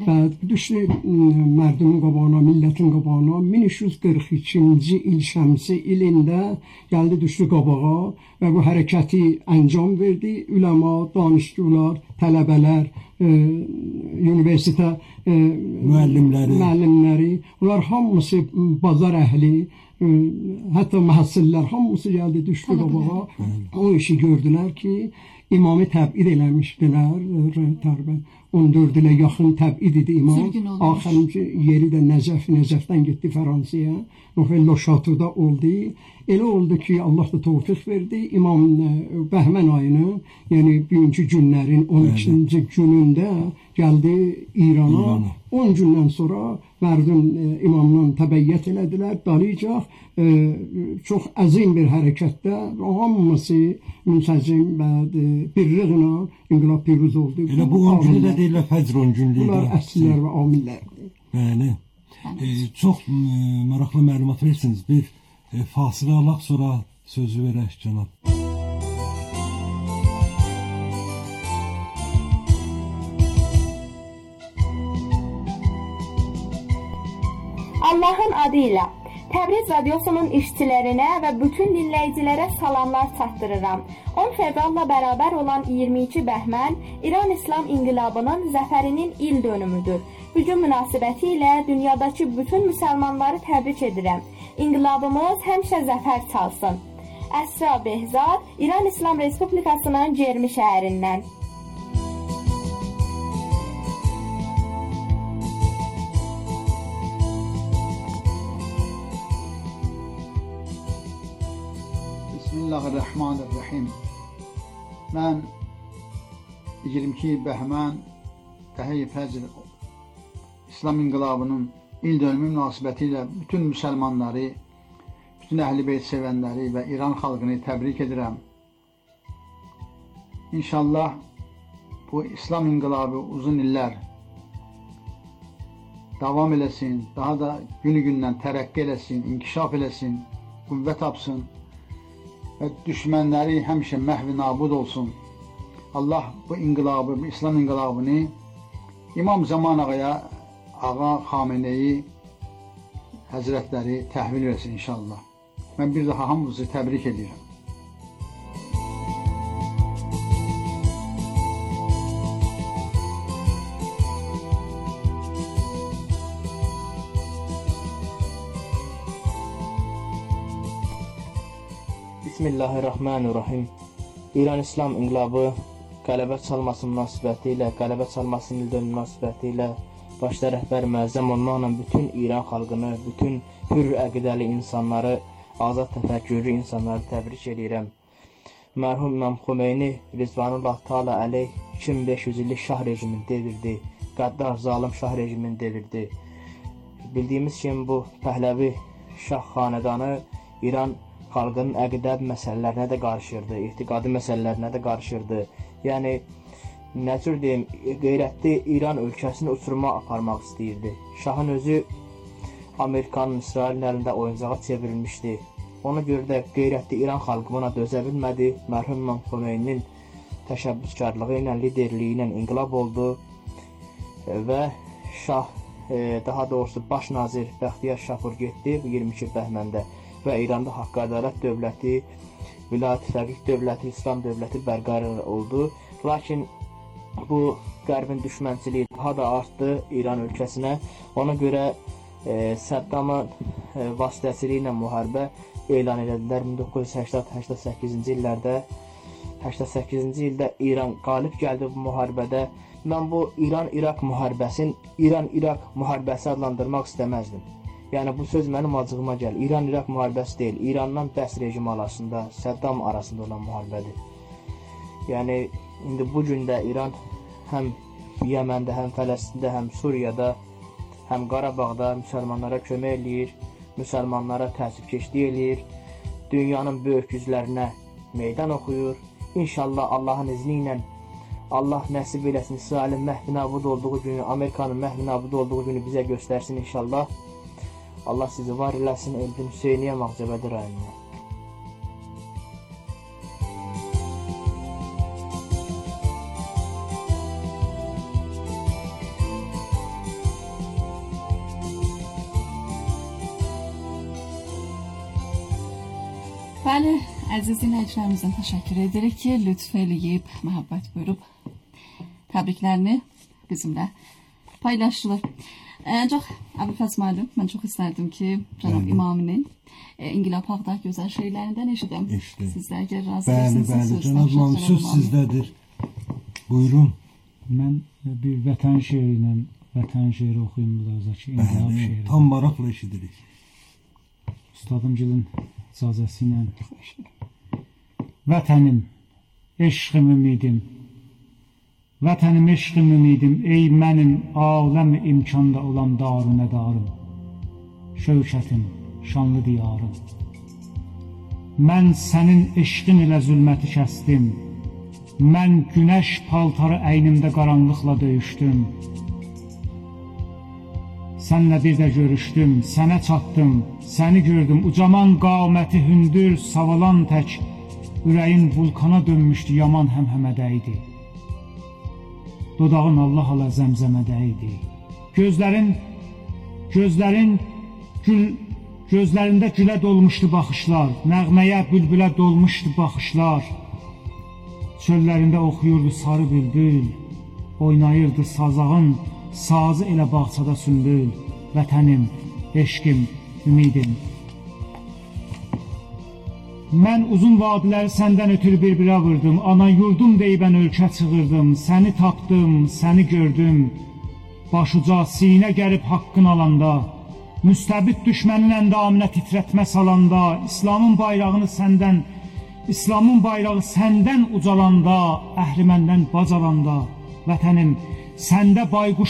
düşdü mərdumun qabağına, millətin qabağına 1342-ci il şəmsi ilində gəldi, düşdü qabağa və bu hərəkəti əncam verdi. Üləma, danışçılar, tələbələr, universitet müəllimləri, onlar hamısı bazar əhli, hətta məhəssəllər hamısı gəldi, düşdü qabağa. O işi gördülər ki, imamı təbid eləmişdilər, təqribən 14 ilə yaxın təbid idi imam. Axırıncı yeri də Nəcəfdən getdi Fransaya, Le Château'da oldu. Elə oldu ki, Allah da tövfiq verdi. İmam Bəhmən ayının, yəni birinci günlərin 12-ci günündə gəldi İrana. 10 gündən sonra mərdum imamdan təbəyyət elədilər. Dalıcaq çox əzim bir hərəkətdə hamısı münsəcim və birliğinə inqilab piruz oldu. Elə bu 10 günü də deyirlər Fəcr 10 günlükdə. Bunlar əslilər və amillərdir. Bəli. Çox maraqlı məlumat verirsiniz. Bir fasilə alaq, sonra sözü verək cənab. Allahın adıyla Təbriz Radyosu'nun işçilerine ve bütün dinleyicilere salamlar çatdırıram. 10 fevralla beraber olan 22 Bəhmən İran İslam İnqilabının zəfərinin il dönümüdür. Bu gün münasibətilə dünyadakı bütün müsəlmanları təbrik edirəm. İnqilabımız həmişə zəfər çalsın. Əsra Behzad, İran İslam Respublikasının Cermi şəhərindən. Bismillahirrahmanirrahim. Mən 22 Bəhmən Təhiyyə Fəcr İslam İnqilabının il dönümü münasibəti ilə bütün müsəlmanları, bütün Əhl-i Beyt sevənləri və İran xalqını təbrik edirəm. İnşallah bu İslam İnqilabı uzun illər davam eləsin, daha da günü-gündən tərəqqi eləsin, inkişaf eləsin, qüvvət tapsın və düşmənləri həmişə məhv-i nabud olsun. Allah bu inqilabı, bu İslam inqilabını İmam Zaman Ağaya, Ağa Xameneyi Həzrətləri təhvil versin inşallah. Mən bir daha hamınızı təbrik edirəm. Bismillahirrahmanirrahim. İran İslam İnqilabı qələbə çalması münasibətilə, qələbə çalmasının il dönümü münasibətilə başda rəhbər müəzzəm olmaqla bütün İran xalqını, bütün hür əqidəli insanları, azad təfəkkürlü insanları təbrik edirəm. Mərhum İmam Xomeyni Rizvanullah Teala əleyh 2500 illik şah rejimini devirdi, qəddar zalim şah rejimini devirdi. Bildiyimiz kimi bu Pəhləvi şah xanədanı İran xalqının əqidəvi məsələlərinə də qarışırdı, etiqadi məsələlərinə də qarışırdı. Yəni, nə cür deyim, qeyrətli İran ölkəsini uçuruma aparmaq istəyirdi. Şahın özü Amerikanın, İsrailin əlində oyuncağa çevrilmişdi. Ona görə də qeyrətli İran xalqı buna dözə bilmədi. Mərhum İmam Xomeynin təşəbbüskarlığı ilə, liderliyi ilə inqilab oldu və şah, daha doğrusu baş nazir Bəxtiyar Şapur getdi bu 22 Bəhməndə və İranda haqq ədalət dövləti, vilayət fəqih dövləti, İslam dövləti bərqərar oldu. Lakin bu qərbin düşmənçiliyi daha da artdı İran ölkəsinə. Ona görə Səddamın vasitəsilə müharibə elan edildilər. 1980-88-ci illərdə, 88-ci ildə İran qalib gəldi bu müharibədə. Mən bu İran-İraq müharibəsini İran-İraq müharibəsi adlandırmaq istəməzdim. Yəni bu söz mənim acığıma gəlir. İran-İraq müharibəsi deyil, İrandan bəs rejimi arasında, Səddam arasında olan müharibədir. Yəni indi bu gün də İran həm Yəməndə, həm Fələstində, həm Suriyada, həm Qarabağda müsəlmanlara kömək eləyir, müsəlmanlara təəssübkeşlik eləyir, dünyanın böyük güclərinə meydan oxuyur. İnşallah Allahın izni ilə Allah nəsib eləsin İsrailin məhv nabud olduğu günü, Amerikanın məhv nabud olduğu günü bizə göstərsin inşallah. Allah sizi var eləsin Eldin Hüseyniyə Mağcəbədi rayonuna. Bəli, əziz dinləyicilərimizdən təşəkkür edirik ki, lütf eləyib, məhəbbət buyurub təbriklərini bizimlə paylaşdılar. Ancaq Əbülfəz müəllim, mən çox istərdim ki, cənab İmaminin İnqilab haqda gözəl şeylərindən eşidəm. Siz də əgər razısınız. Bəli, cənab İmam, söz sizdədir. Buyurun. Mən bir vətən şeiri ilə vətən şeiri oxuyum burada ki, İnqilab şeiri. Tam maraqla eşidirik. Ustadımgilin icazəsi ilə. Vətənim, eşqim ümidim. Vətənim, eşqim ümidim, ey mənim aləm imkanda olan darı nədarım. Şövkətim, şanlı diyarım. Mən sənin eşqin ilə zülməti kəsdim. Mən günəş paltarı əynimdə qaranlıqla döyüşdüm. Sənlə bir də görüşdüm, sənə çatdım, səni gördüm. Ucaman qaməti hündür, savalan tək, ürəyin vulkana dönmüşdü, yaman həmhəmədə idi. Dodağın Allah ala zəmzəmədə idi. Gözlərində gülə dolmuşdu baxışlar, nəğməyə, bülbülə dolmuşdu baxışlar. Çöllərində oxuyurdu sarı bülbül, oynayırdı sazağın, sazı elə bağçada sümbül. Vətənim, eşqim, ümidim. Mən uzun vadiləri səndən ötürü bir-birə vurdum, ana yurdum deyibən ölkə çığırdım, səni tapdım, səni gördüm. Başuca sinə gəlib haqqın alanda, müstəbid düşmənin əndamına titrətmə salanda, İslamın bayrağı səndən ucalanda, əhriməndən bacalanda, vətənim, səndə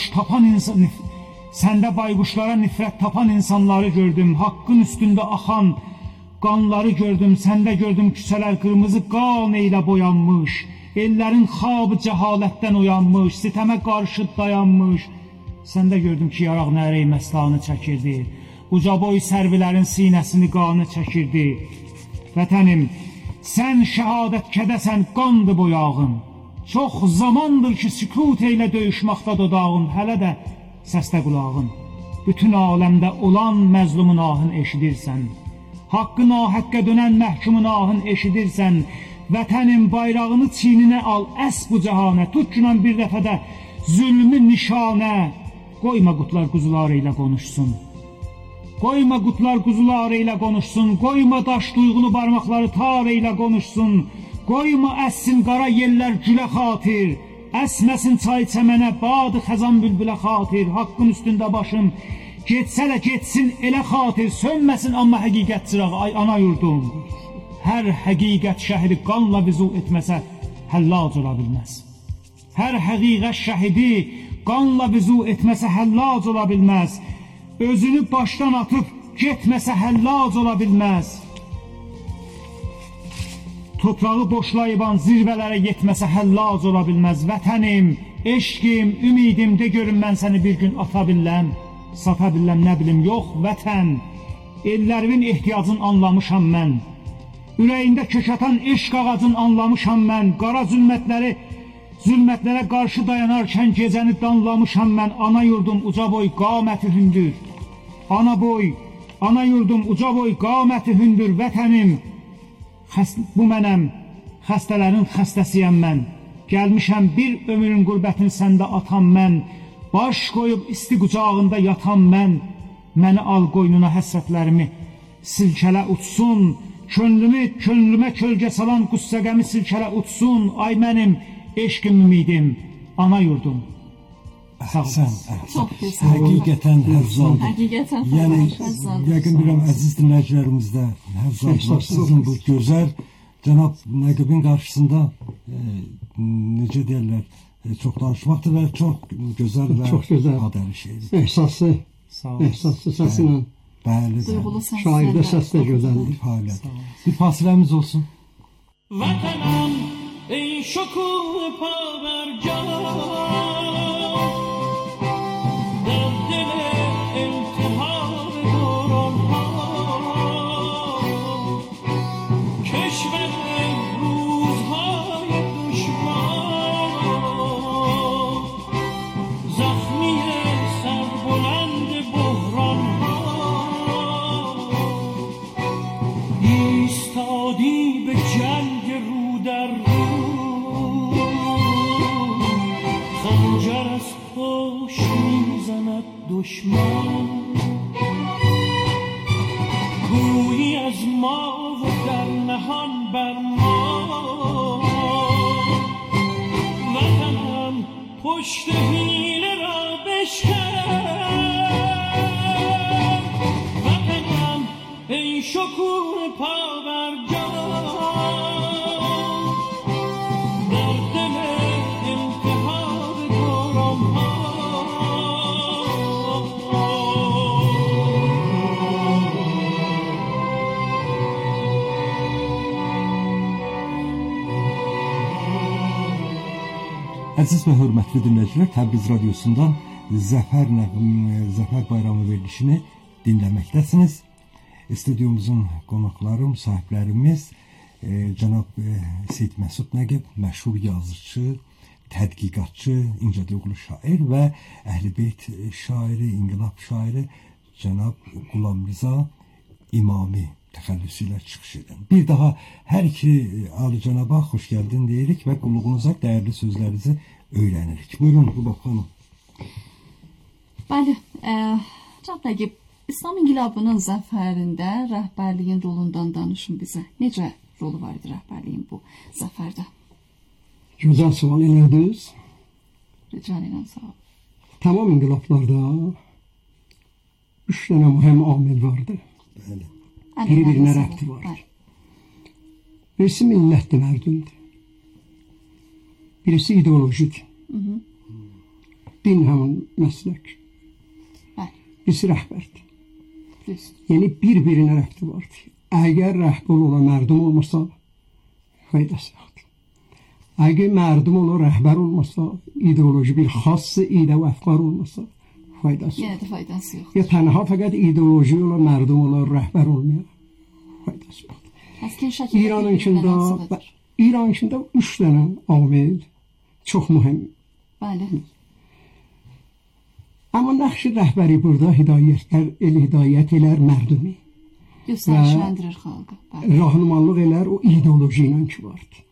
bayquşlara nifrət tapan insanları gördüm, haqqın üstündə axan qanları gördüm, səndə gördüm küçələr qırmızı qan ilə boyanmış, ellərin xabı cəhalətdən oyanmış, sitəmə qarşı dayanmış, səndə gördüm ki, yaraq nərəy məstanı çəkirdi, ucaboy sərvilərin sinəsini qanı çəkirdi. Vətənim, sən şəhadət kədəsən, qandı boyağın, çox zamandır ki, sükut ilə döyüşməkdə dodağın, hələ də səsdə qulağın, bütün aləmdə olan məzlumun ahın eşidirsən, haqqı nahaqqə dönən məhkumun ahın eşidirsən, vətənin bayrağını çininə al, əs bu cəhanə, tut günan bir dəfədə zülmü nişanə, qoyma qutlar quzuları ilə konuşsun. Qoyma qutlar quzuları ilə konuşsun, qoyma daş duyğulu barmaqları tar ilə konuşsun, qoyma əssin qara yellər gülə xatir, əsməsin çay çəmənə, badı xəzan bülbülə xatir, haqqın üstündə başım, getsə də getsin elə xatir, sönməsin amma həqiqət çırağı, ay ana yurdum. Hər həqiqət şəhidi qanla vizu etməsə, həllac ola bilməz. Hər həqiqət şəhidi qanla vizu etməsə, həllac ola bilməz. Özünü başdan atıb getməsə, həllac ola bilməz. Toprağı boşlayıban zirvələrə yetməsə, həllac ola bilməz. Vətənim, eşqim, ümidim, de görün mən səni bir gün ata billəm, sata billəm, nə bilim, yox, vətən, ellərimin ehtiyacını anlamışam mən. Ürəyində kök atan eşq ağacını anlamışam mən. Qara zülmətlərə qarşı dayanarkən gecəni danlamışam mən. Ana yurdum uca boy qaməti hündür. Ana yurdum uca boy qaməti hündür. Vətənim, bu mənəm, xəstələrin xəstəsiyəm mən. Gəlmişəm bir ömrün qürbətini səndə atam mən. Baş qoyub isti qucağında yatam mən. Məni al qoynuna həsrətlərimi silkələ uçsun. Könlümə kölgə salan qüssəqəmi silkələ uçsun. Ay mənim eşqim ümidim, ana yurdum. Əhsən. Həqiqətən həvzaldır. Yəni, yəqin biləm, əziz dinləyicilərimizdə həvzaldılar sizin bu gözəl Cənab Nəqibin qarşısında necə deyərlər, çox danışmaqdır və çox gözəl və adəli şeydir. Ehsaslı səsinə. Bəli, şairdə səs də gözəldir. Bir fasiləmiz olsun. Vətənəm, ey şoku pavərcan, در دل التهاب دوران ها، کشور روزهای دشوار، زخمی سربلند بحران ها، ایستاد میزند دشمن گویی از ما و در نهان بر ما وطنم پشت حیله را بشکن وطنم ای شکوه پا بر جا در دل التهاب دوران ها Əziz və hörmətli dinləyicilər, Təbriz radiosundan Zəfər bayramı verilişini dinləməkdəsiniz. Stüdyomuzun qonaqları, müsahiblərimiz cənab Seyid Məsud Nəqib, məşhur yazıcı, tədqiqatçı, incədoğulu şair və Əhl-i-Beyt şairi, inqilab şairi cənab Qulam Rza İmami təxəllüsü ilə çıxış edən. Bir daha hər iki alicənaba xoş gəldin deyirik və qulluğunuza dəyərli sözlərinizi öyrənirik. Buyurun Qulab xanım. Bəli, Cənab Nəqib, İslam İnqilabının zəfərində rəhbərliyin rolundan danışın bizə. Necə rolu var idi rəhbərliyin bu zəfərdə? Gözəl sual elədiniz. Rica edirəm, sağ ol. Tamam inqilablarda 3 dənə mühüm amil vardı. Bəli. Bir-birinə rəbti var. Birisi millətdir, mərdumdur. Birisi ideolojidir. Din həmin məslək. Birisi rəhbərdir. Yəni bir-birinə rəbti vardır. Əgər rəhbər olan mərdum olmasa, faydası yoxdur. Əgər mərdum olan rəhbər olmasa, ideoloji bir xası idə və əfqar olmasa, faydası yoxdur. Faydası yoxdur. Ya tənha fəqət ideoloji olan mərdum olan rəhbər olmayan, faydası yoxdur. İran içində 3 dənə amil çox mühüm. Bəli. Amma nəqşi rəhbəri burada hidayət elər mərdumi. Göstərişləndirir xalqı. Rahnumanlıq elər o ideoloji ilə ki vardır.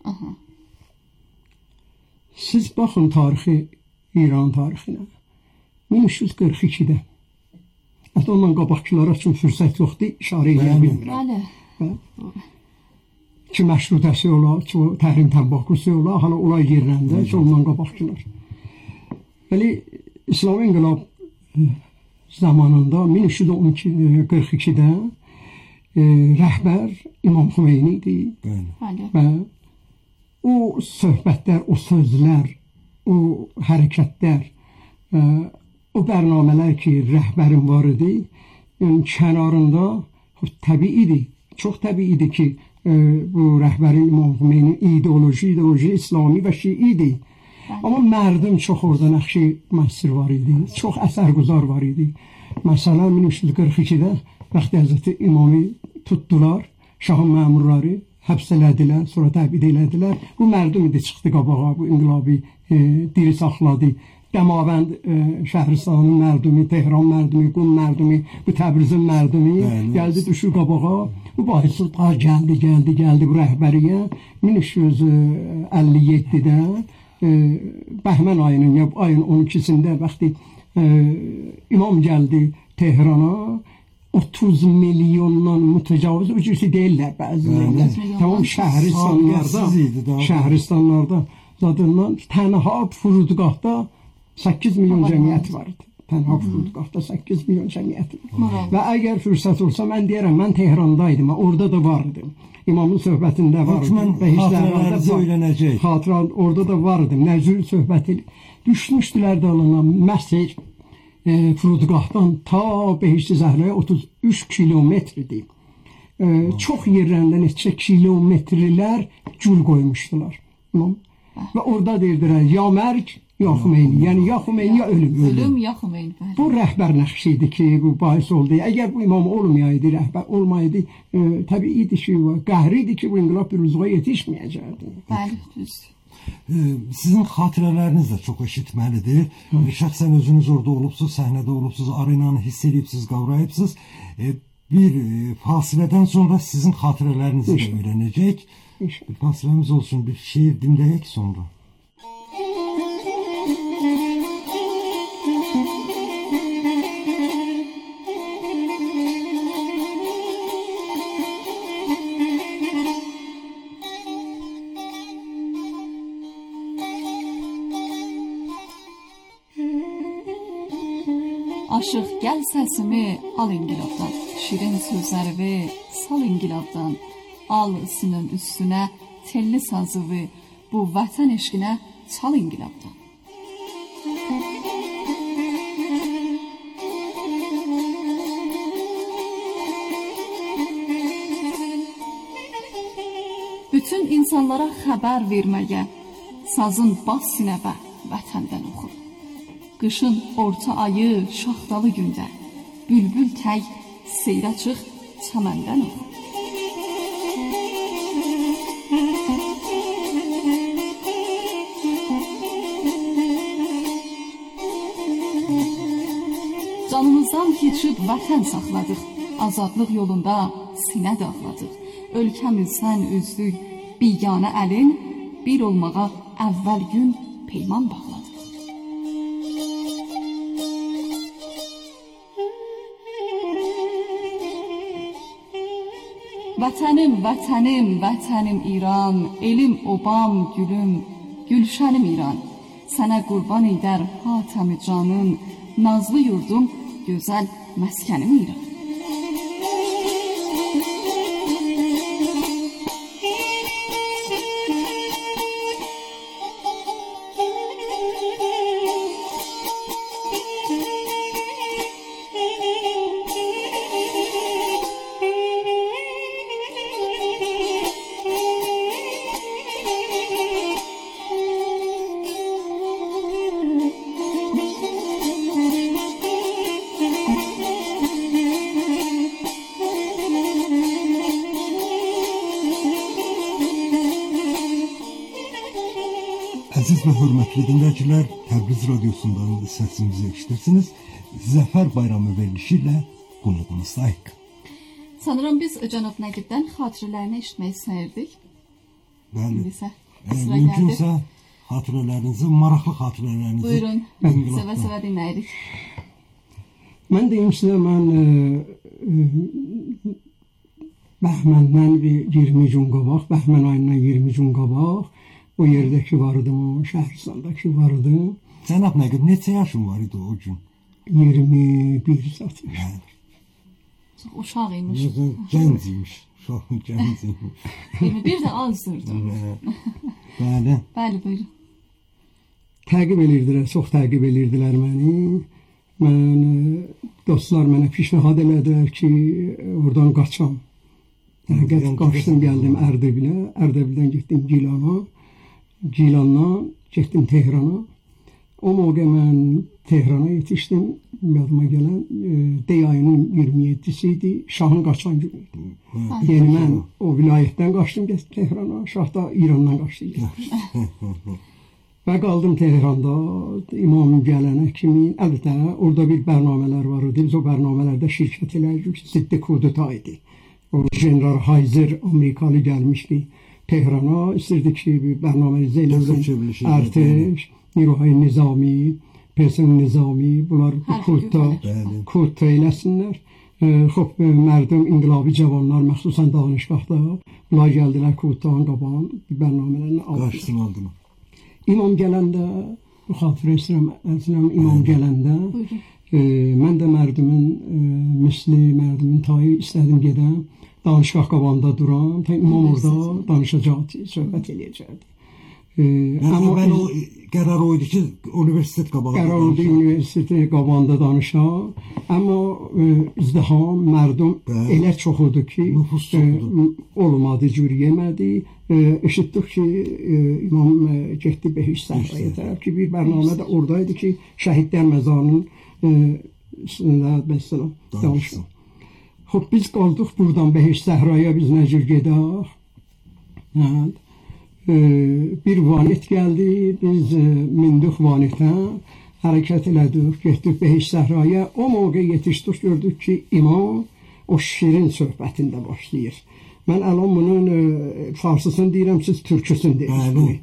Siz baxın tarixi, İran tarixinə. 1342-də. Hətta ondan qabaqçılara üçün fürsət yoxdur, işarə edə bilmirəm. Bəli. Ki məşrutəsi ola, ki təhrim təmbakusu ola, hala olay yerləndə ki ondan qabaqçılar. Bəli, İslam İnqilab zamanında 1342-də rəhbər İmam Xümeyni idi. Və o söhbətlər, o sözlər, o hərəkətlər, o bərnamələr ki, rəhbərin var idi, kənarında təbiidir, çox təbiidir ki, bu rəhbərin İmam Xümeyni ideoloji İslami və Şiidir. Amma mərdum çox orada nəqşi müəssir var idi, çox əsərgüzar var idi. Məsələn, 1342-də vaxtı Həzrəti İmamı tutdular, şahın məmurları həbs elədilər, sonra təbid elədilər. Bu mərdum idi, çıxdı qabağa, bu inqilabi diri saxladı. Dəmavənd Şəhristanın mərdumi, Tehran mərdumi, Qum mərdumi, bu Təbrizin mərdumi gəldi, düşür qabağa. Bu bahisli ta gəldi bu rəhbəriyə 1357-də Bəhmən ayının, ya ayın 12-sində vaxtı İmam gəldi Tehrana, 30 milyondan mütəcavüz, o cürsi deyirlər bəzilərdə. Tamam, şəhristanlarda zadından tənha furudgahda 8 milyon cəmiyyət vardı. Tənha furudgahda 8 milyon cəmiyyət var. Və əgər fürsət olsa, mən deyərəm, mən Tehrandaydım, orada da vardım. İmamın söhbətində vardım. Xatırələrinizi öyrənəcək. Xatırə orada da vardım. Nəzül söhbəti düşmüşdülər də alınan məsir furudgahdan ta Behişt-i Zəhraya 33 kilometrdir. Çox yerlərində neçə kilometrlər gül qoymuşdular. Və orada deyirdilər, ya mərg, ya Xümeyni. Yəni, ya Xümeyni, ya ölüm. Ölüm, ya Xümeyni. Bu rəhbər nəqşi idi ki, bu bahis oldu. Əgər bu imam olmayaydı, rəhbər olmayaydı, təbii idi ki, qəhri idi ki, bu inqilab bir uzuğa yetişməyəcəkdi. Bəli, düzdür. Sizin xatirələriniz də çox eşitməlidir. Şəxsən özünüz orada olubsuz, səhnədə olubsuz, arenanı hiss edibsiniz, qavrayıbsınız. Bir fasilədən sonra sizin xatirələrinizi də öyrənəcək. Bir fasiləmiz olsun, bir şiir dinləyək sonra. Aşıq gəl səsimi al inqilabdan, şirin sözlərimi sal inqilabdan, al sının üstünə telli sazıvi, bu vətən eşqinə çal inqilabdan. Bütün insanlara xəbər verməyə, sazın bas sinəvə vətəndən oxu. Qışın orta ayı şaxtalı gündə, bülbül tək seyrə çıx çəməndən oxu. Canımızdan keçib vətən saxladıq, azadlıq yolunda sinə dağladıq. Ölkəmizdən üzdük biganə əlin, bir olmağa əvvəl gün peyman bağladıq. Vətənim, vətənim, vətənim İran, elim, obam, gülüm, gülşənim İran. Sənə qurban edər hatəmi canım, nazlı yurdum, gözəl məskənim İran. Əziz və hörmətli dinləyicilər, Təbriz radiosundan səsimizi eşidirsiniz. Zəfər bayramı verilişi ilə qonağımızdayıq. Sanırım biz cənab Nəqibdən xatirələrini eşitmək istəyirdik. Bəli. Mümkünsə xatirələrinizi, maraqlı xatirələrinizi. Buyurun, sevə-sevə dinləyirik. Mən deyim sizə, mən Bəhməndən 20 gün qabaq, Bəhmən ayından 20 gün qabaq o yerdəki vardım, o Şəhəristandakı vardım. Cənab Nəqib, neçə yaşın var idi o gün? 21 zaten. Çox uşaq imiş. Gənc imiş. Çox gənc imiş. 21 də azdırdı. Bəli. Bəli, buyurun. Təqib edirdilər, çox təqib edirdilər məni. Dostlar mənə pişnihad elədilər ki, oradan qaçam. Qaçdım, gəldim Ərdəbilə. Ərdəbildən getdim Gilana. Gilandan getdim Tehrana. O moqə mən Tehrana yetişdim. Yadıma gələn dey ayının 27-si idi. Şahın qaçan günü idi. Yəni mən o vilayətdən qaçdım Tehrana. Şah da İrandan qaçdı. Və qaldım Tehranda. İmam gələnə kimi, əlbəttə orada bir bərnamələr var idi. Biz o bərnamələrdə şirkət elədik. Ziddi kudeta idi. O General Hayzer Amerikalı gəlmişdi Tehrana. İstirdi ki bir bərnamənizi elədim. Ərteş, Niruhay Nizami, Peysan Nizami, bunlar kudeta eləsinlər. Xob, mərdum, inqilabi cavanlar, məxsusən danışqaqda, bunlar gəldilər kudetanın qabağın bərnamələrini aldılar. Qarşısını aldılar. İmam gələndə, xatirə istəyirəm, İmam gələndə, mən də mərdumun, misli mərdumun tayı istədim gedəm, danışqaq qabağında duram, İmam orada danışacaqdı, söhbət eləyəcəkdi. Əvvəl o qərar oydu ki, universitet qabağında qərar oydu, universitet qabağında danışaq. Amma izdiham, mərdum elə çox oldu ki, olmadı, cür yemədi. Eşitdik ki, İmam getdi Behiş Səhraya tərəf ki, bir bərnamə də oradaydı ki, şəhidlər məzarının üstündə danışaq. Xob, biz qaldıq buradan Behiş Səhraya, biz nə cür gedək? Bir vanet gəldi, biz mindik vanetə, hərəkət elədik, getdik Behiş Səhraya. O moqə yetişdik, gördük ki, İmam o şirin söhbətində başlayır. Mən əlan bunun farsısını deyirəm, siz türküsünü deyirsiniz.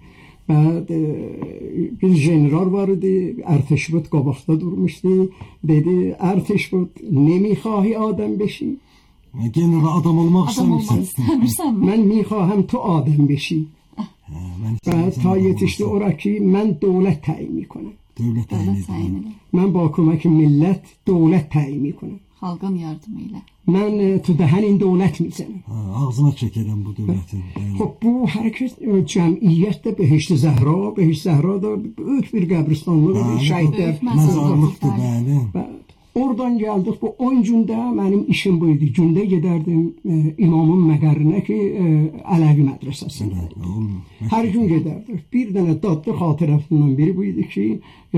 Bir general var idi, Ərteşbud qabaqda durmuşdu. Dedi, Ərteşbud, nemihahi adam beşi? General adam olmaq istəmirsən. Mən mixahəm tu adam beşi. Ta yetişdi ora ki, mən dövlət təyin میکنم. Dövlət təyin Dövlət təyin edir. edir. Mən bakıma ki, millət dövlət təyin edir. Xalqın yardımı ilə. Mən tüdəhənin dövlət misinəm. Ağzına çəkirəm bu dövlətin. Xب bu hərəkət cəmiyyətdə Behişt-i Zəhra, Behişt Zəhra da böyük bir qəbristanlığı, bir şəhidlər məzarlıqdır, bəli. Oradan gəldik. Bu 10 gündə mənim işim bu idi. Gündə gedərdim imamın məqərinə ki, Ələvi mədrəsəsində. Hər gün gedərdik. Bir dənə dadlı xatirəsindən biri bu idi ki,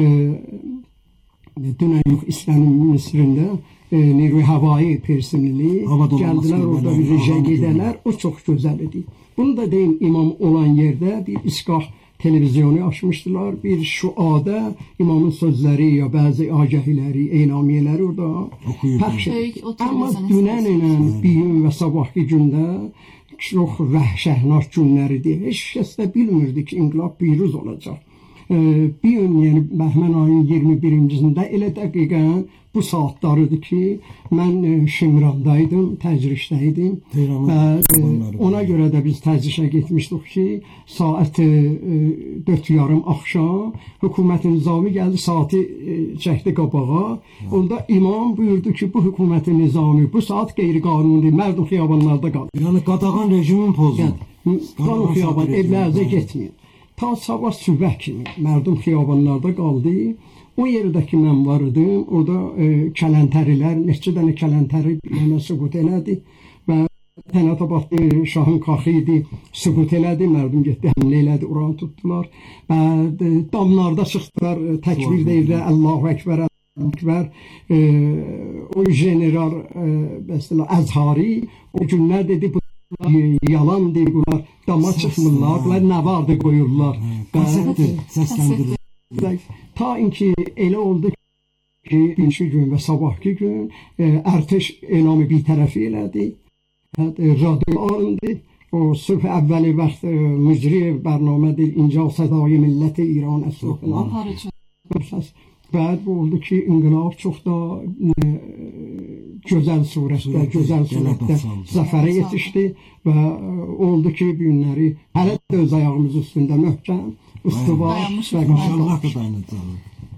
dünən yox, İslamın Misrində Niruy Havai personeli gəldilər, orada bir rejə gedələr. O çox gözəl idi. Bunu da deyim, imam olan yerdə bir İsqah televizyonu açmışdılar. Bir şuada imamın sözləri ya bəzi agəhiləri, eynamiyələri orada pəxş edir. Amma dünən ilə bugün və sabahki gündə çox vəhşəhnak günləridir. Heç kəs də bilmirdi ki, inqilab piruz olacaq. Bir gün, yəni Bəhmən ayının 21-cisində elə dəqiqən bu saatlarıdır ki, mən Şimrandaydım, təcrişdəydim və ona görə də biz təcrişə getmişdik ki, saat 4:30 axşam hökumətin nizami gəldi, saati çəkdi qabağa. Onda imam buyurdu ki, bu hökumətin nizami bu saat qeyri-qanuni, mərdum xiyabanlarda qalır. Yəni qadağan rejimin pozulur. Qanun xiyaban, evlərinizə getməyin. Ta sabah sübh kimi mərdum xiyabanlarda qaldı. O yerdəki mən vardım, orada kələntərilər, neçə dənə kələntəri mənə sübut elədi və Tənətabadlı şahın qaxı idi, sübut elədi, mərdum getdi, həmlə elədi, oranı tutdular və damlarda çıxdılar, təkbir deyirdi, Allahu Ekber, Allahu Ekber. O general Əzhari o günlər dedi, bu yalan deyir, bunlar dama çıxmırlar, bunlar nə vardı qoyurlar. Səsləndirir. Ta inki elə oldu ki, birinci gün və sabahki gün ərteş elamı bir tərəfi elədi. Radyo alındı. O sübh əvvəli vaxt mücri bərnamədir, İnca Sədai Millət-i İran əsrafına. Bəd bu oldu ki, inqilab çox da gözəl surətdə zəfərə yetişdi və oldu ki, bu günləri hələ də öz ayağımız üstündə möhkəm, üstüva və İnşallah da dayanacaq.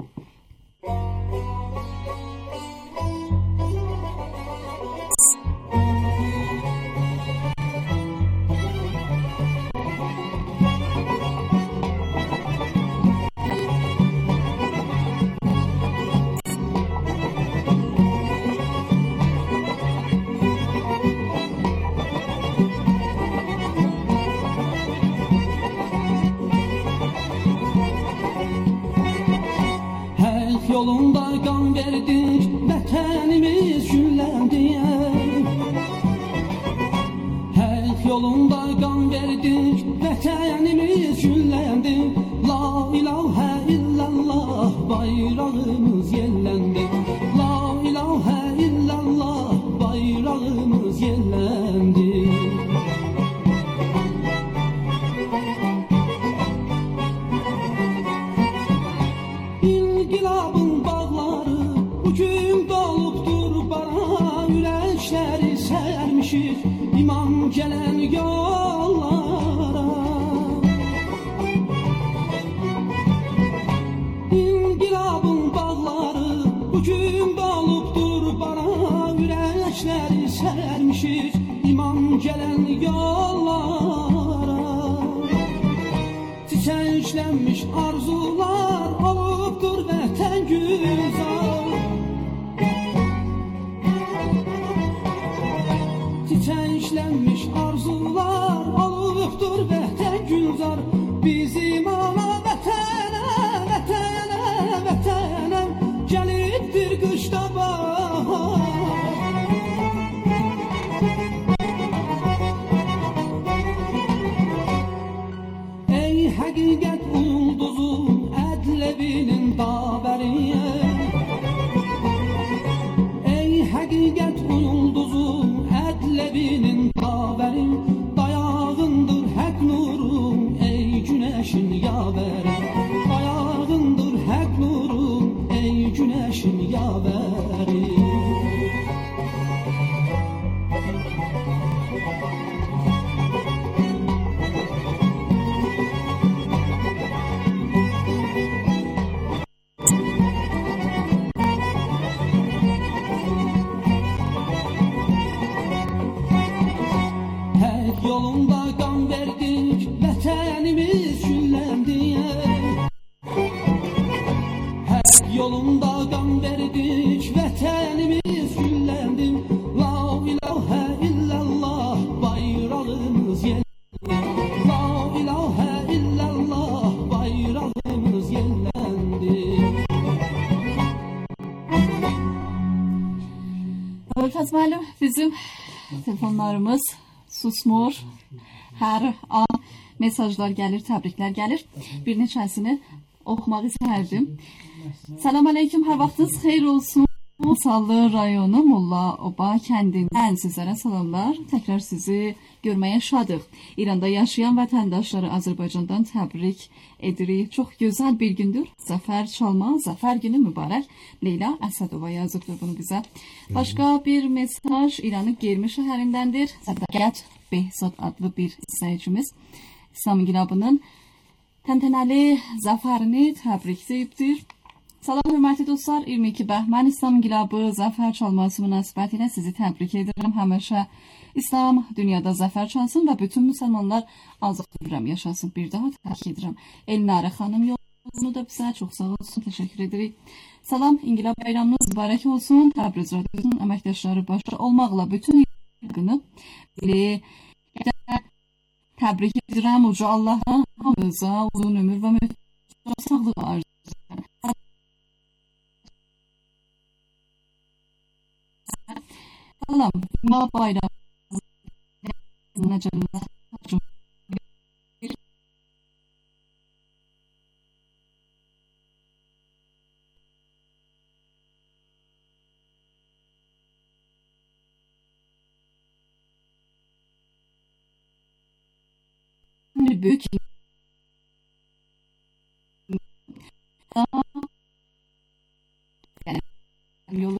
Yolunda qan verdik, vətənimiz gülləndi. Həyat yolunda qan verdik, vətənimiz gülləndi. La ilahə illallah, bayrağımız yelləndi. La ilahə illallah, bayrağımız yelləndi. İnqilabın bağları bugün dolubdur bara, ürəkləri sərmişir imam gələn yollara. İnqilabın bağları bugün dolubdur bara, ürəkləri sərmişir imam gələn yollara. Çiçəklənmiş arzular olubdur vətən güzar. Çiçəklənmiş arzular olubdur vətən güzar. Bizim ana vətənə, vətənə, vətənə gəlibdir qışda bahar. Həqiqət ulduzu ədləbinin davəriyə. Ey həqiqət ulduzu ədləbinin davəri, dayağındır həq nuru, ey günəşin yavəri. Dayağındır həq nuru, ey günəşin yavəri. yolunda qan verdik, vətənimiz gülləndi. Haqq yolunda qan verdik, vətənimiz gülləndi. La ilahə illallah, bayrağımız yelləndi. La ilahə illallah, bayrağımız yelləndi. Fəz müəllim, bizim telefonlarımız susmur. Hər an mesajlar gəlir, təbriklər gəlir. Bir neçəsini oxumaq istərdim. Salam aleyküm, hər vaxtınız xeyir olsun. Musallı rayonu Molla Oba kəndindən sizlərə salamlar. Təkrar sizi görməyə şadıq. İranda yaşayan vətəndaşları Azərbaycandan təbrik edirik. Çox gözəl bir gündür. Zəfər çalma, zəfər günü mübarək. Leyla Əsədova yazıbdır bunu bizə. Başqa bir mesaj İranın Germi şəhərindəndir. Sədaqət Behzad adlı bir izləyicimiz İslam İnqilabının təntənəli zəfərini təbrik edibdir. Salam hörmətli dostlar, 22 bəhmən İslam İnqilabı zəfər çalması münasibəti ilə sizi təbrik edirəm. Həmişə İslam dünyada zəfər çalsın və bütün müsəlmanlar azıq dövrəm yaşasın. Bir daha təbrik edirəm. Elnarə xanım yolunu da bizə çox sağ olsun, təşəkkür edirik. Salam, İnqilab bayramınız mübarək olsun. Təbriz radiosunun əməkdaşları başda olmaqla bütün xalqını təbrik edirəm. Uca Allahdan hamınıza uzun ömür və mütləq sağlıq arzu edirəm. Salam, İnqilab bayramı Necələr büyük yolu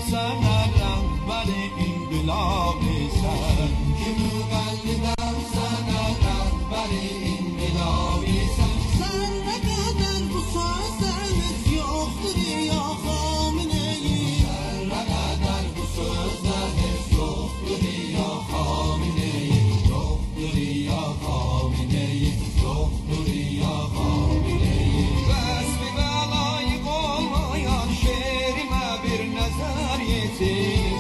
sana rehber inqilabı sen. Ki müqəllidəm sana rehber inqilabı sen. Sen ne kadar bu sözleriniz yoktur ya Hamine'yi. Sen ne kadar bu sözleriniz yoktur ya Hamine'yi. Yoktur ya Hamine'yi. Yoktur ya Hamine'yi. Resmi ve layık olmayan şehrime bir nazar yetir.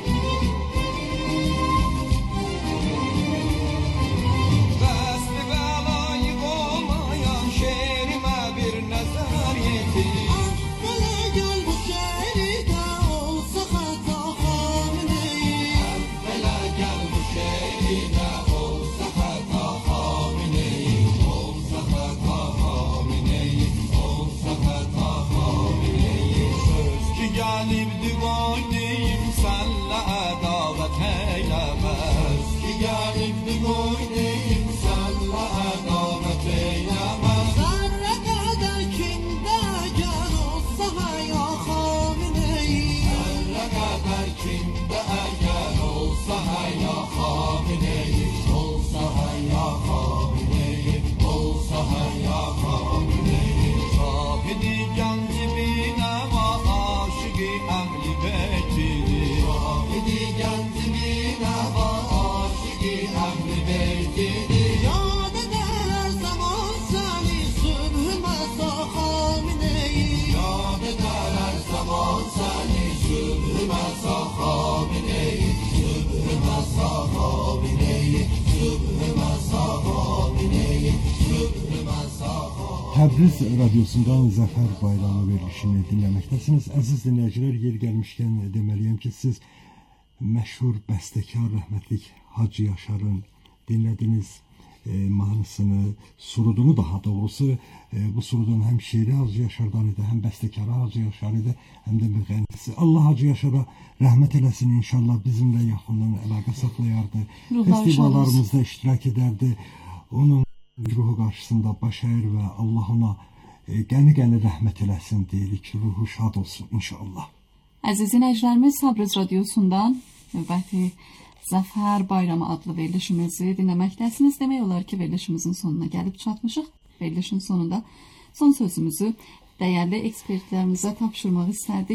Resmi ve layık olmayan şehrime bir nazar yetir. Affele gel bu şehirde olsa hata Hamine'yi. Affele gel bu şehirde olsa hata Hamine'yi. Olsa hata Hamine'yi. Olsa hata Hamine'yi. Söz ki gelibdi koydayım senle adavet eylemez. Söz ki gelibdi koydayım senle adavet eylemez. Zerre kadar kimde gel olsa ya Hamine'yi. Zerre kadar kimde gel olsa ya Hamine'yi. Olsa ya Hamine'yi. Olsa ya Hamine'yi. Şahidi genci binema aşığı ehli beyti. Şahidi genci binema aşığı ehli beyti. Yad eder zaman seni sübhüme Hamine'yi. Yad eder zaman seni sübhüme Hamine'yi. Sübhüme Hamine'yi. Sübhüme Hamine'yi. Sübhüme Hamine'yi. Təbriz radiosundan Zəfər Bayramı verilişini dinləməkdəsiniz. Əziz dinləyicilər, yer gəlmişkən deməliyəm ki, siz məşhur bəstəkar rəhmətlik Hacı Yaşarın dinlədiniz mahnısını, surudunu daha doğrusu. Bu surudun həm şeiri Hacı Yaşardan idi, həm bəstəkarı Hacı Yaşar idi, həm də müğənnisi. Allah Hacı Yaşara rəhmət eləsin, inşallah bizimlə yaxından əlaqə saxlayardı. Festivallarımızda iştirak edərdi. Onun ruhu qarşısında baş əyir və Allah ona qəni-qəni rəhmət eləsin deyirik ki, ruhu şad olsun inşallah. Əziz dinləyicilərimiz, Təbriz radiosundan növbəti Zəfər Bayramı adlı verilişimizi dinləməkdəsiniz. Demək olar ki, verilişimizin sonuna gəlib çatmışıq. Verilişin sonunda son sözümüzü dəyərli ekspertlərimizə tapşırmaq istərdik.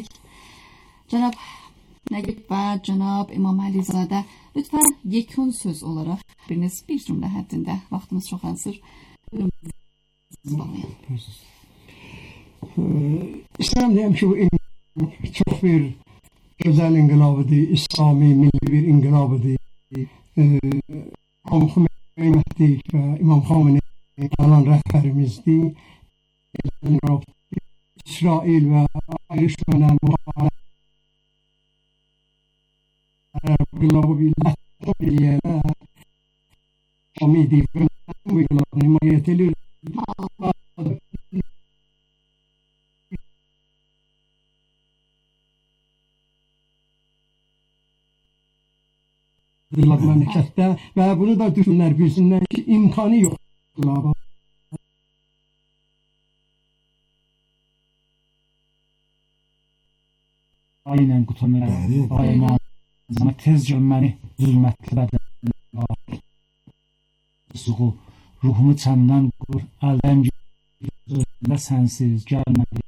Cənab Nəqib və Cənab İmam Əlizadə, lütfən yekun söz olaraq biriniz bir cümlə həddində, vaxtımız çox azdır. İstəyirəm deyəm ki, bu çox bir gözəl inqilabıdır, İslami, milli bir inqilabıdır. İmam Xomeyni və İmam Xomeyni qalan rəhbərimizdir. İsrail və ayrışmadan müharibə inqilabı birləşdirə biləyənə ümidi bu inqilabını himayət edir. Məmləkətdə və bunu da düşünürlər bilsinlər ki, imkanı yox. Aynen qutanır. Aynen. Sana tez gəlməni zülmətli bədənlə suğu ruhumu çəmdən qur, əldən gözündə sənsiz gəlmədi.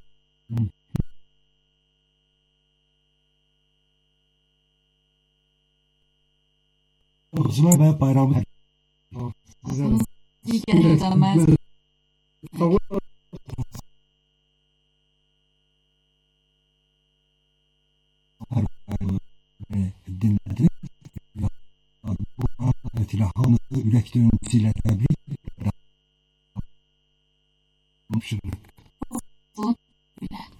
Qızlar və bayramı dinlədiniz. Bu hamınızı ürək döyüntüsü ilə təbrik edirəm.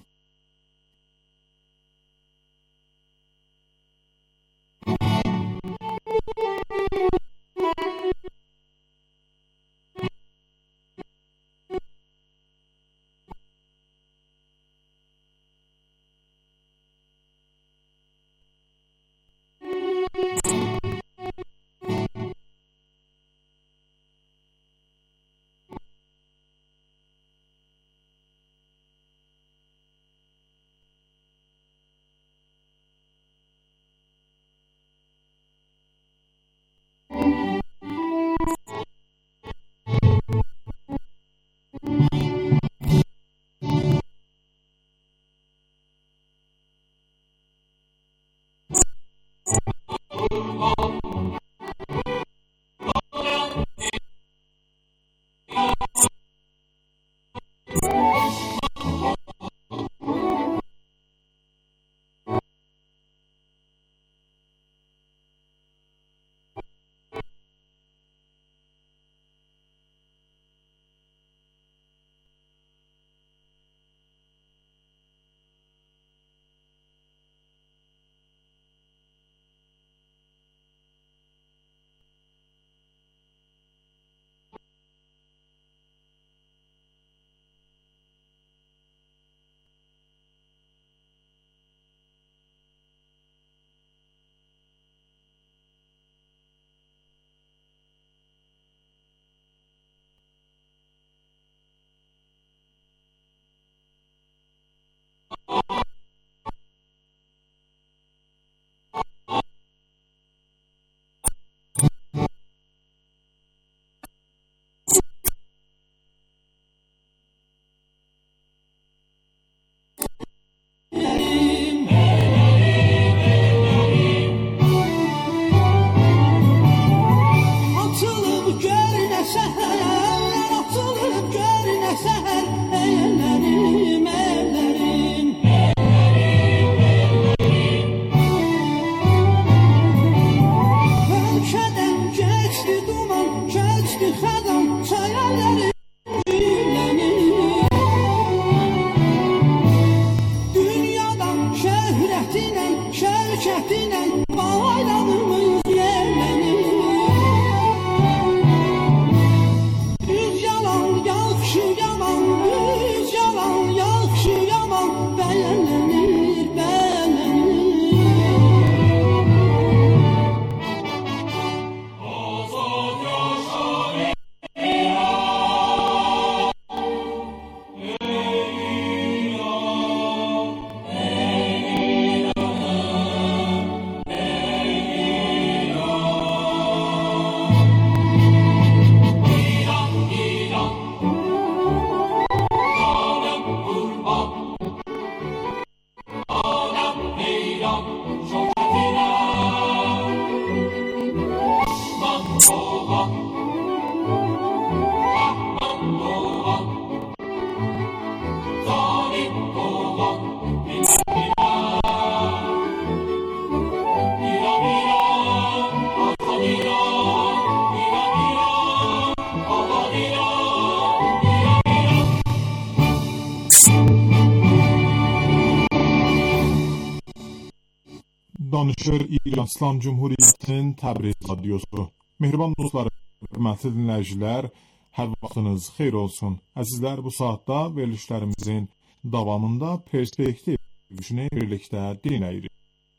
danışır İran İslam Cumhuriyyətinin Təbriz radiosu. Mehriban dostlar, hörmətli dinləyicilər, hər vaxtınız xeyir olsun. Əzizlər, bu saatda verilişlərimizin davamında perspektiv düşünü birlikdə dinləyirik.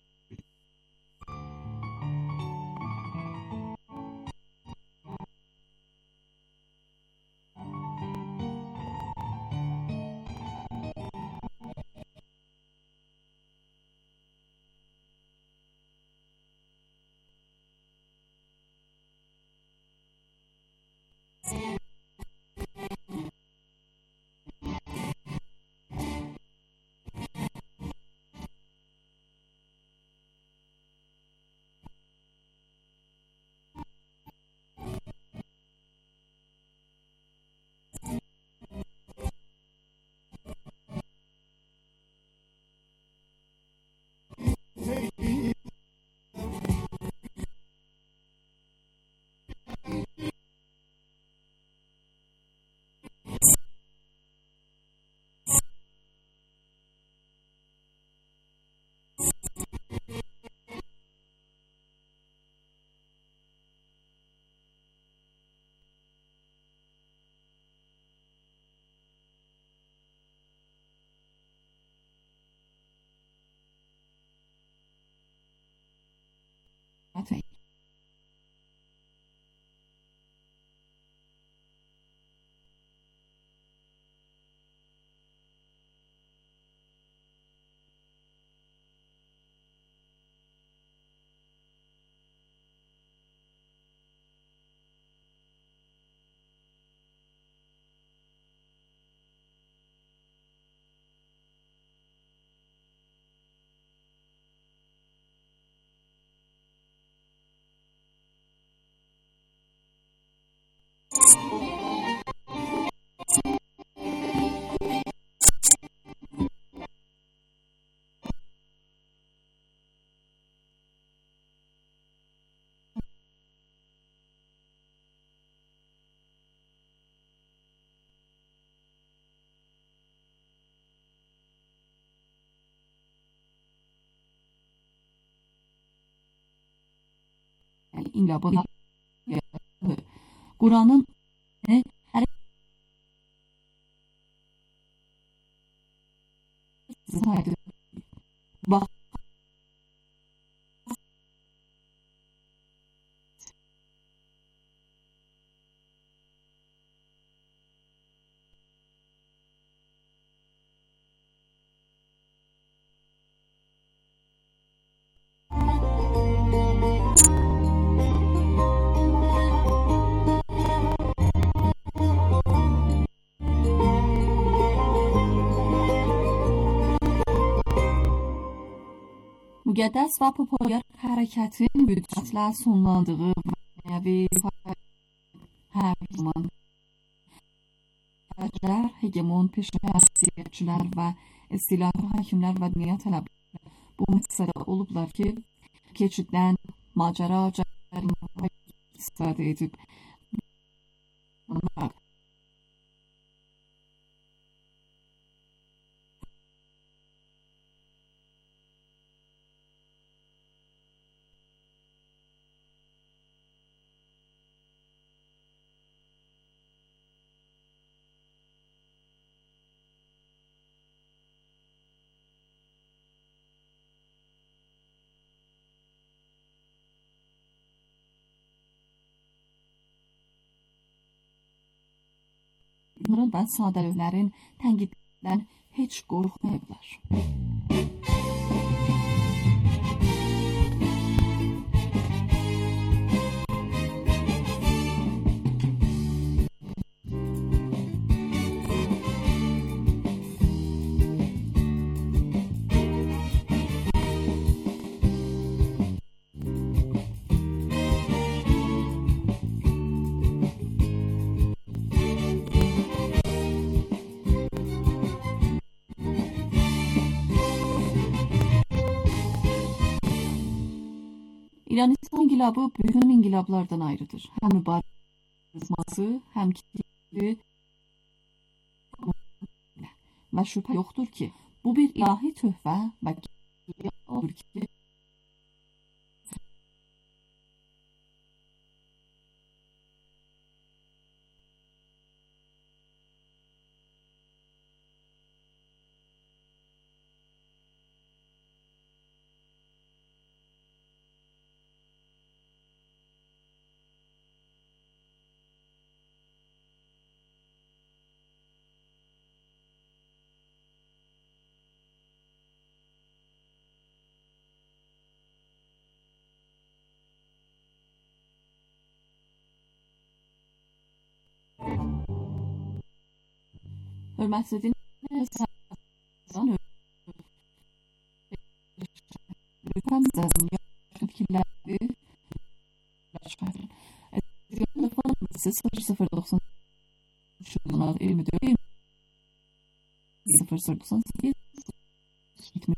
Okay. İnqilabın Quranın bax müqəddəs və populyar hərəkətin büdcətlə sonlandığı və hər zaman hegemon peşəkarçılar və istilahlı hakimlər və dünya tələbləri bu məsələ olublar ki, keçiddən macəra cərimə istifadə edib Bunların və sadəlövlərin tənqiddən heç qorxmayıblar. İran İslam İnqilabı bütün inqilablardan ayrıdır. Həm mübarizması, həm ki və şübhə yoxdur ki, bu bir ilahi töhfə və olur ki, hörmətli dinləyicilər, fikirləri telefonumuz 0090 24 0098 70.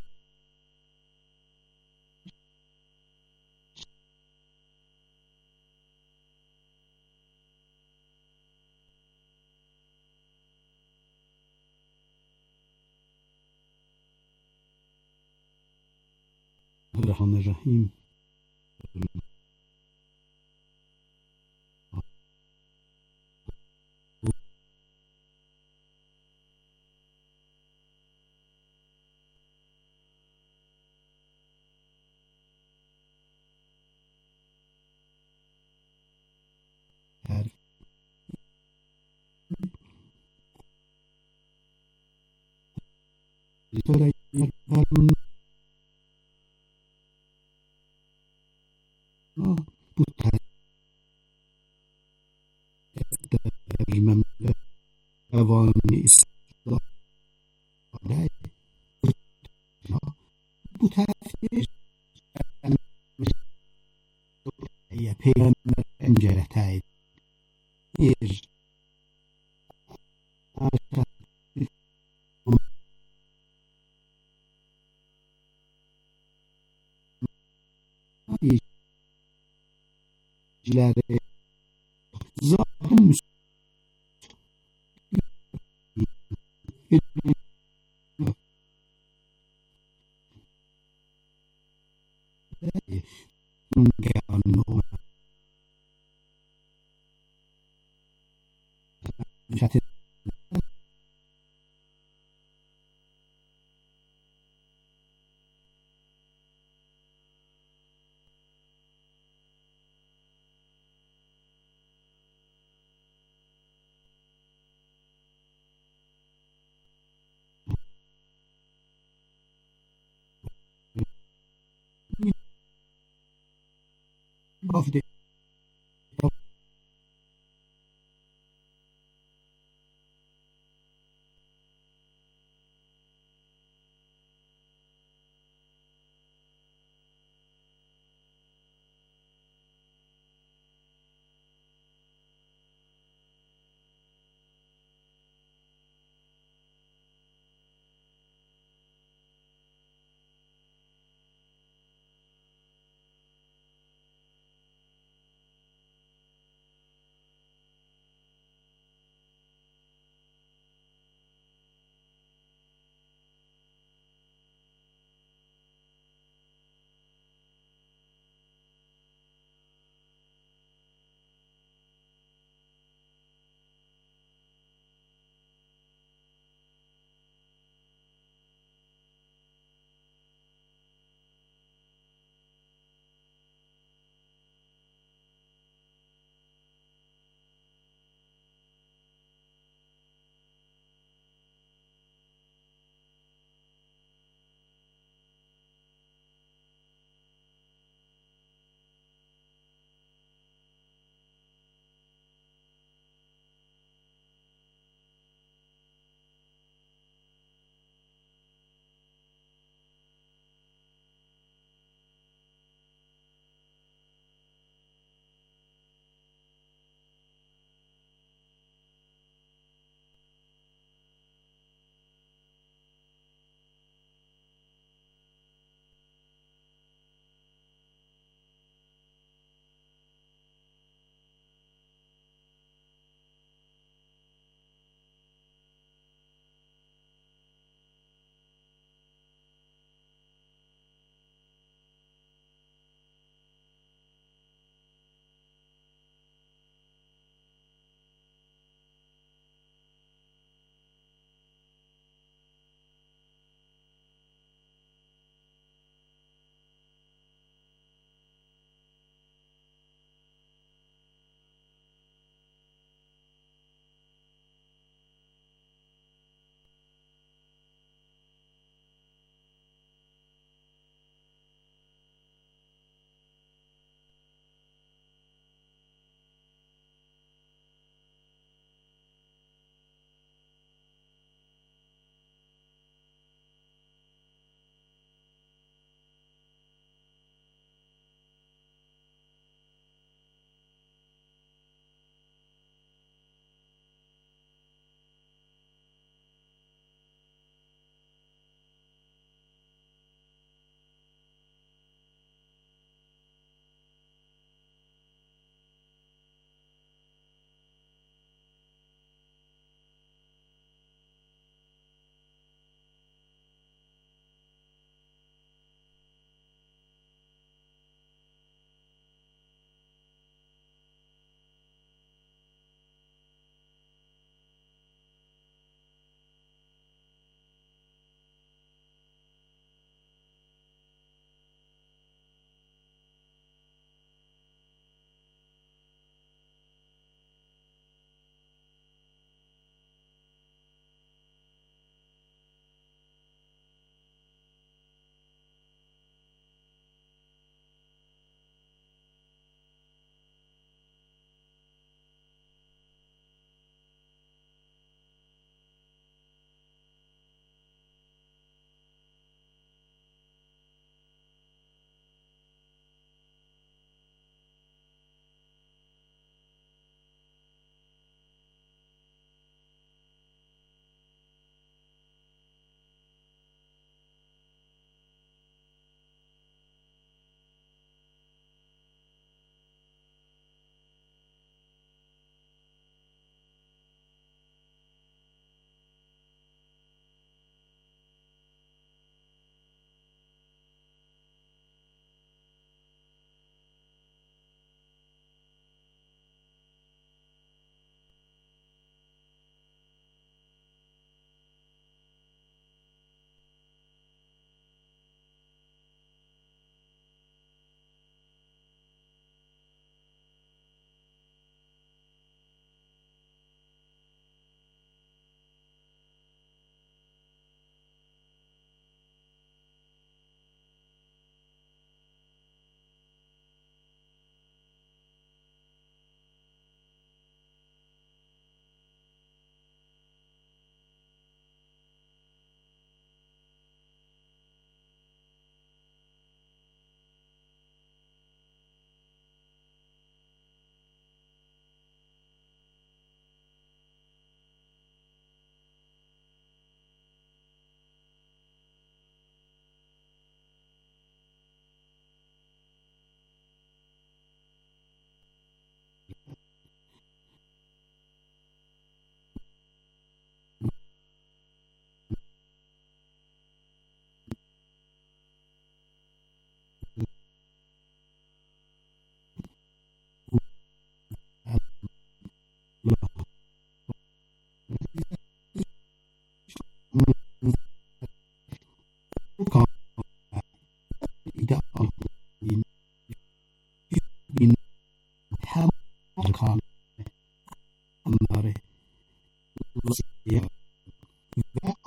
الرحمن الرحیم. bu tercümeler evani İslam'da bu tefsir peygamber enceleteydi. Bir izleyicileri zaten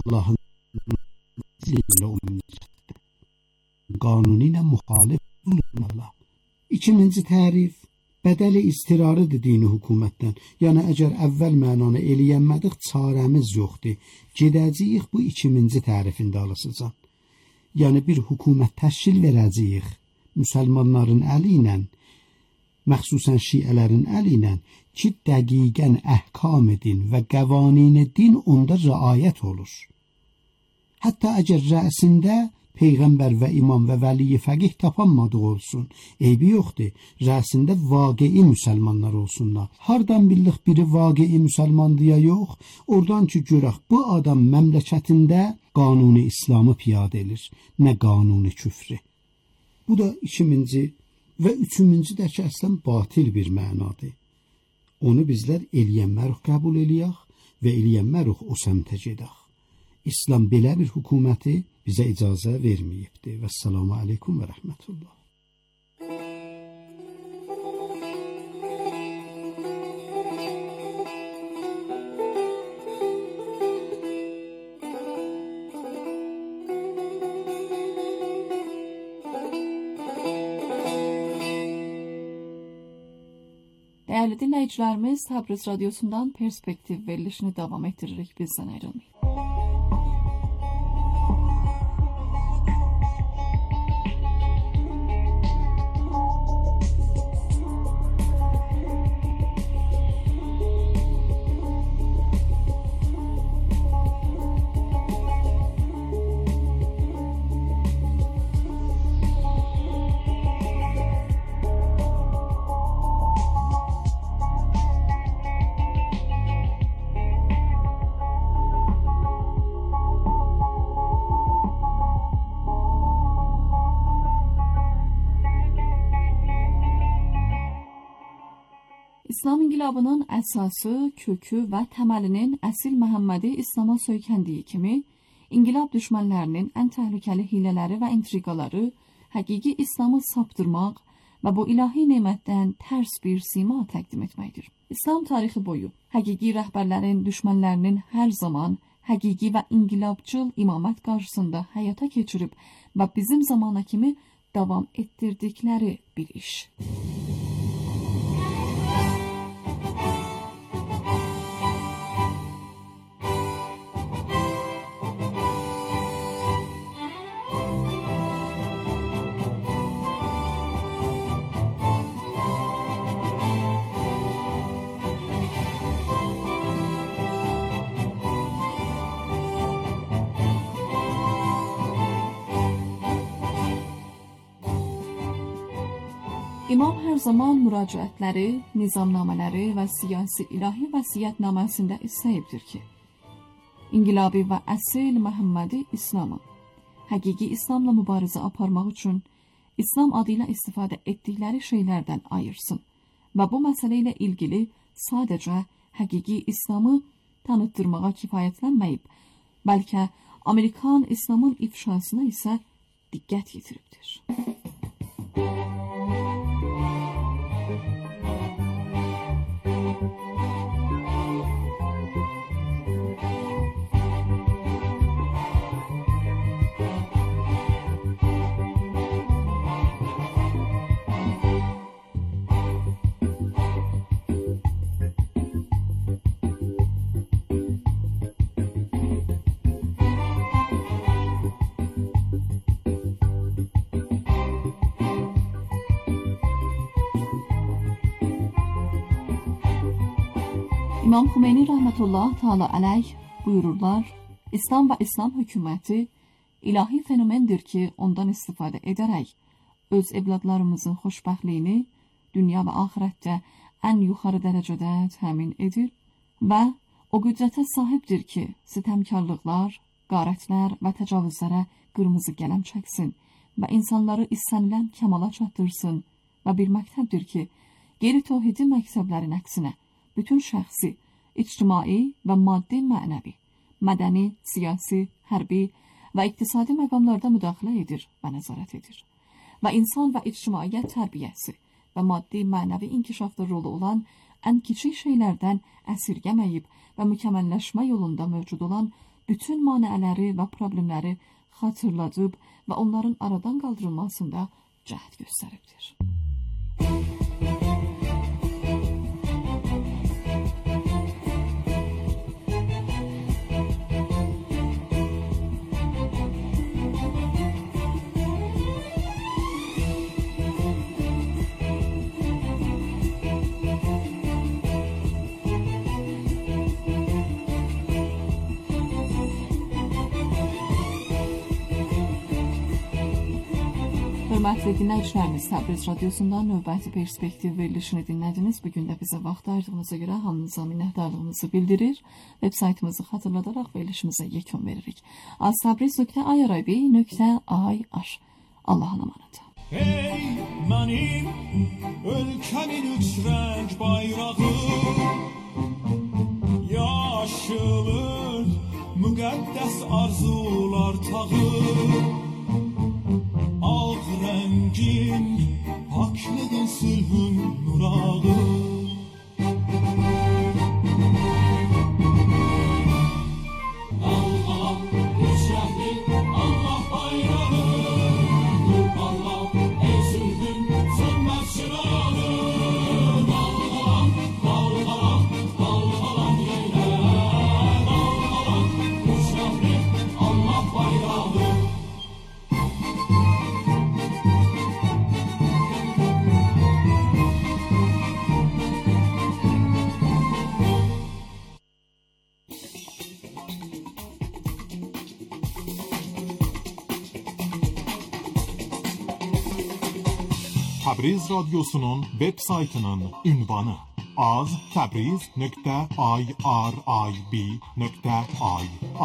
Allah'ın izniyle o memlekette. Kanuniyle muhalif Allah. İkinci tərif bədəli istirarıdır dini hökumətdən. Yəni əgər əvvəl mənanı eləyənmədik, çarəmiz yoxdur. Gedəcəyik bu ikinci tərifində alırsınız. Yəni bir hökumət təşkil verəcəyik müsəlmanların əli ilə, məxsusən şiələrin əli ilə ki, dəqiqən əhkam din və qəvanin din onda riayət olur. Hətta əgər rəsində Peyğəmbər və imam və vəli fəqih tapanmadığı olsun, eybi yoxdur. Rəsində vaqei müsəlmanlar olsunlar. Hardan bildik biri vaqei müsəlmandır ya yox? Oradan ki görək bu adam məmləkətində qanuni İslamı piyadə edir, nə qanuni küfrü. Bu da ikinci və üçüncü də ki əslən batil bir mənadır. Onu bizlər eləyənmərik qəbul eləyək və eləyənmərik o səmtə gedək. İslam belə bir hökuməti bizə icazə verməyibdir. Vəssalamu aleykum və rəhmətullah. Değerli dinleyicilerimiz, Təbriz Radyosu'ndan Perspektiv verilişini devam ettiririk. Bizden ayrılmayın. İslam inqilabının əsası, kökü və təməlinin əsil Məhəmmədi İslama söykəndiyi kimi, inqilab düşmənlərinin ən təhlükəli hilələri və intriqaları həqiqi İslamı saptırmaq və bu ilahi nemətdən tərs bir sima təqdim etməkdir. İslam tarixi boyu həqiqi rəhbərlərin düşmənlərinin hər zaman həqiqi və inqilabçıl imamət qarşısında həyata keçirib və bizim zamana kimi davam ettirdikləri bir iş. İmam hər zaman müraciətləri, nizamnamələri və siyasi ilahi vəsiyyətnaməsində istəyibdir ki, inqilabi və əsil Məhəmmədi İslamı, həqiqi İslamla mübarizə aparmaq üçün İslam adı ilə istifadə etdikləri şeylərdən ayırsın və bu məsələ ilə ilgili sadəcə həqiqi İslamı tanıtdırmağa kifayətlənməyib, bəlkə Amerikan İslamın ifşasına isə diqqət yetiribdir. İmam Xümeyni rəhmətullah təala əleyh buyururlar, İslam və İslam hökuməti ilahi fenomendir ki, ondan istifadə edərək öz evladlarımızın xoşbəxtliyini dünya və axirətdə ən yuxarı dərəcədə təmin edir və o qüdrətə sahibdir ki, sitəmkarlıqlar, qarətlər və təcavüzlərə qırmızı qələm çəksin və insanları istənilən kəmala çatdırsın və bir məktəbdir ki, qeyri-tövhidi məktəblərin əksinə bütün şəxsi, ictimai və maddi mənəvi, mədəni, siyasi, hərbi və iqtisadi məqamlarda müdaxilə edir və nəzarət edir. Və insan və ictimaiyyət tərbiyəsi və maddi mənəvi inkişafda rolu olan ən kiçik şeylərdən əsirgəməyib və mükəmməlləşmə yolunda mövcud olan bütün maneələri və problemləri xatırladıb və onların aradan qaldırılmasında cəhd göstəribdir. Hörmətli dinləyicilərimiz, Təbriz radiosundan növbəti perspektiv verilişini dinlədiniz. Bugün də bizə vaxt ayırdığınıza görə hamınıza minnətdarlığımızı bildirir. Web saytımızı xatırladaraq verilişimizə yekun veririk. aztabriz.irib.ir Allah'ın emanet. Ey mənim ölkəmin üç rəng bayrağı, yaşılın müqəddəs arzular tağı, ağ rəngin paklığın sülhün nurağı. Dalğalan üç rəngli Allah bayrağı, Dalğalan ey sülhün sönməz çırağı. Dalğalan, dalğalan, dalğalan yenə, dalğalan üç rəngli Allah bayrağı. Təbriz radyosunun web saytının ünvanı aztabriz.irib.ir